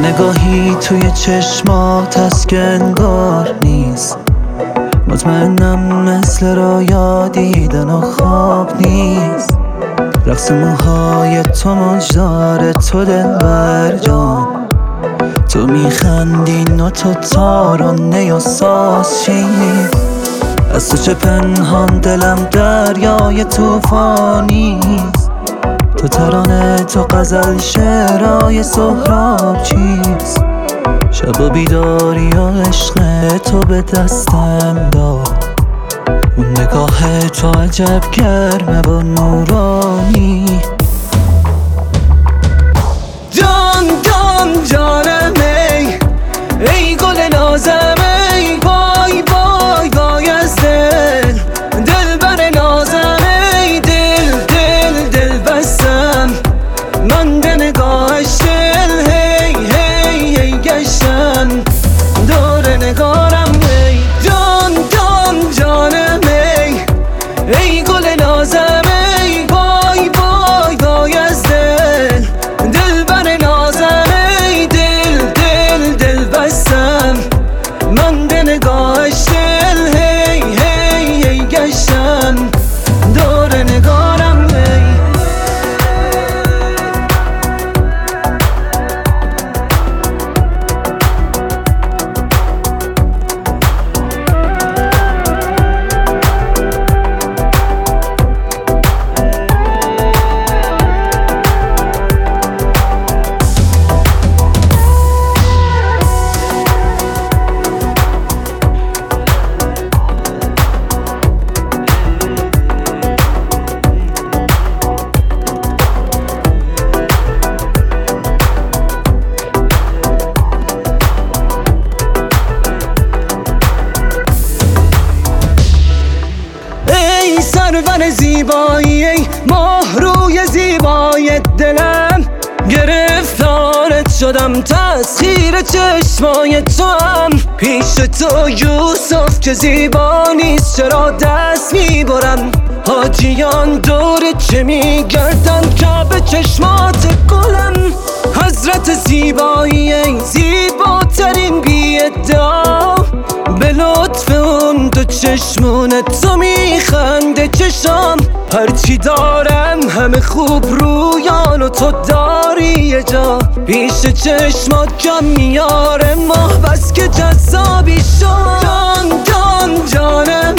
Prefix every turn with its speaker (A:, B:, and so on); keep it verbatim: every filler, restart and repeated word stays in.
A: نگاهی توی چشمات هست که انگار نیست. مطمئنم مثل رویا دیدن و خواب نیست. رقص موهای تو مجدار تو دلبر جان، تو میخندی و تو تارانه و ساز چی؟ از تو چه پنهان دلم دریای توفانیست. تو ترانه تو غزل شعرهای سهراب چیست؟ شب و بیداری و عشق تو به دستم داد. اون نگاه تو عجب گرمه و نورانی.
B: جان جان جانم ای ای گل نازم ای وای وای وای از دل دل بر نازم ای دل دل دل بستم من به نگاهش دل هی هی هی گشتم دور نگارم ای جان جان جانم ای ای گل نازم ای وای وای وای از دل دل بر نازم ای دل دل دل بستم من به نگاهش دل هی هی هی گشتم دور نگارم ای سرور زیبایی ای ماه روی زیبای دلم، گرفتارت شدم تسخیر چشمای تو هم. پیش تو یوسف که زیبا نیست چرا دست میبرم؟ حاجیان دور چه میگردن کعبه چشمات گلم. حضرت زیبایی ای زیباترین بی ادعا، به لطف اون دو چشمون تو میخنده چشام. هرچی دارم همه خوب رویان و تو داری یه جا. پیش چشمات کم میاره ماه بس که جذابی شد. جان جان جانم